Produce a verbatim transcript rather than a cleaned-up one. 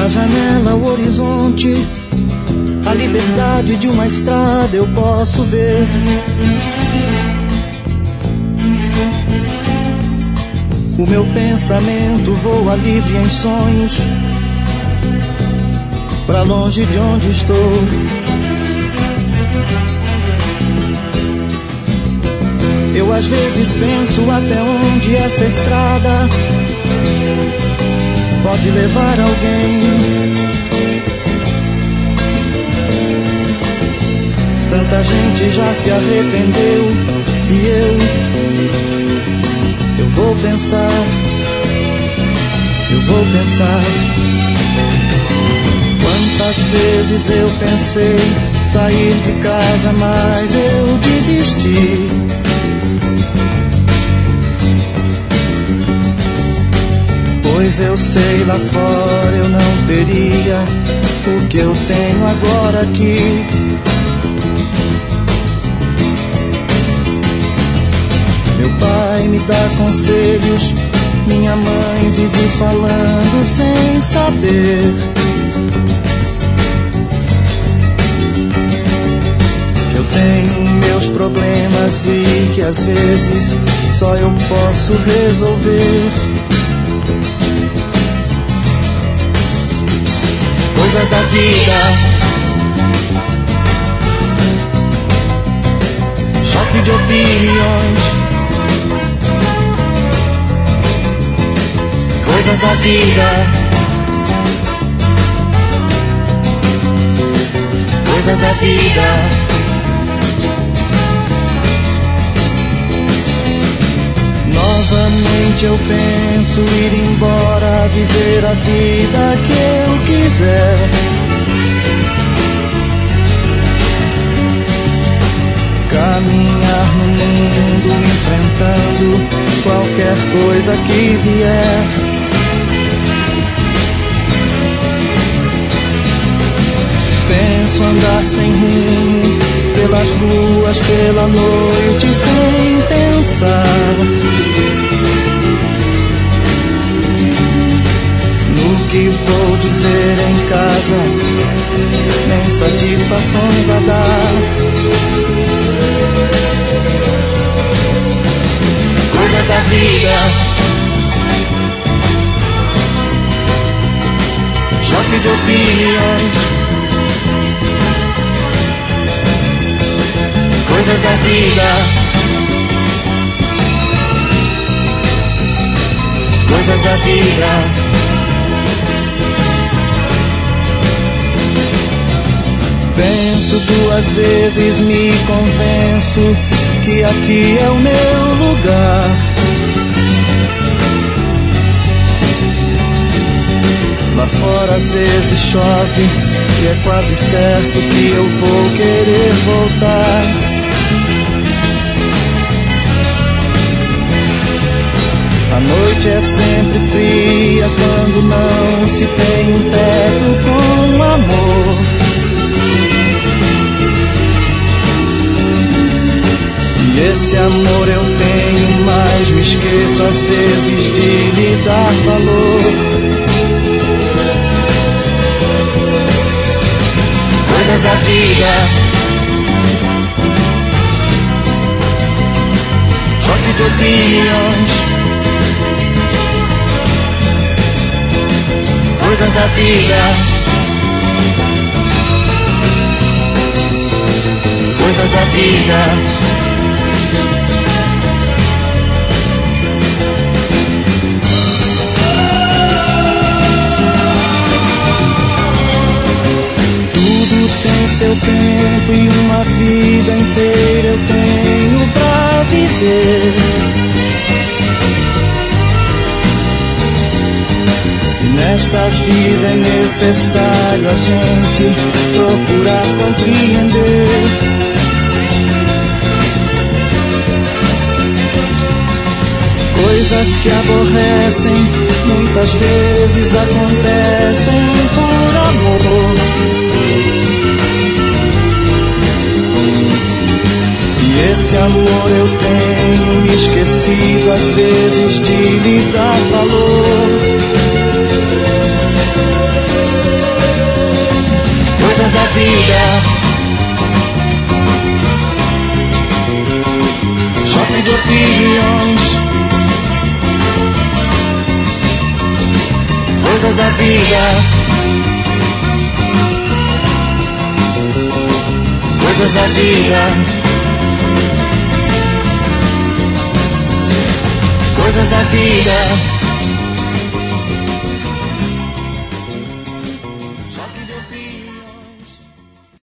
Da janela ao horizonte, a liberdade de uma estrada eu posso ver. O meu pensamento voa livre em sonhos, pra longe de onde estou. Eu às vezes penso até onde essa estrada pode levar alguém. Tanta gente já se arrependeu e eu, eu vou pensar, eu vou pensar. Quantas vezes eu pensei sair de casa, mas eu desisti. Pois eu sei, lá fora eu não teria o que eu tenho agora aqui. Meu pai me dá conselhos, minha mãe vive falando sem saber que eu tenho meus problemas e que às vezes só eu posso resolver. Coisas da vida, choque de opiniões. Coisas da vida, coisas da vida. Novamente eu penso ir embora, viver a vida que eu quiser. Caminhar no mundo enfrentando qualquer coisa que vier. Penso andar sem rumo pelas ruas, pela noite, sem pensar no que vou dizer em casa, nem satisfações a dar. Coisas da vida, choque de opiniões. Coisas da vida, coisas da vida. Penso duas vezes, me convenço que aqui é o meu lugar. Lá fora às vezes chove e é quase certo que eu vou querer voltar. A noite é sempre fria quando não se tem um teto com amor. E esse amor eu tenho, mas me esqueço às vezes de lhe dar valor. Coisas da vida, choque de opiniões. Coisas da vida, coisas da vida. Tudo tem seu tempo e uma vida inteira eu tenho pra viver. Nessa vida é necessário a gente procurar compreender coisas que aborrecem, muitas vezes acontecem por amor. E esse amor eu tenho me esquecido às vezes de lhe dar valor. vida. Choque de opiniões, coisas da vida, coisas da vida, coisas da vida.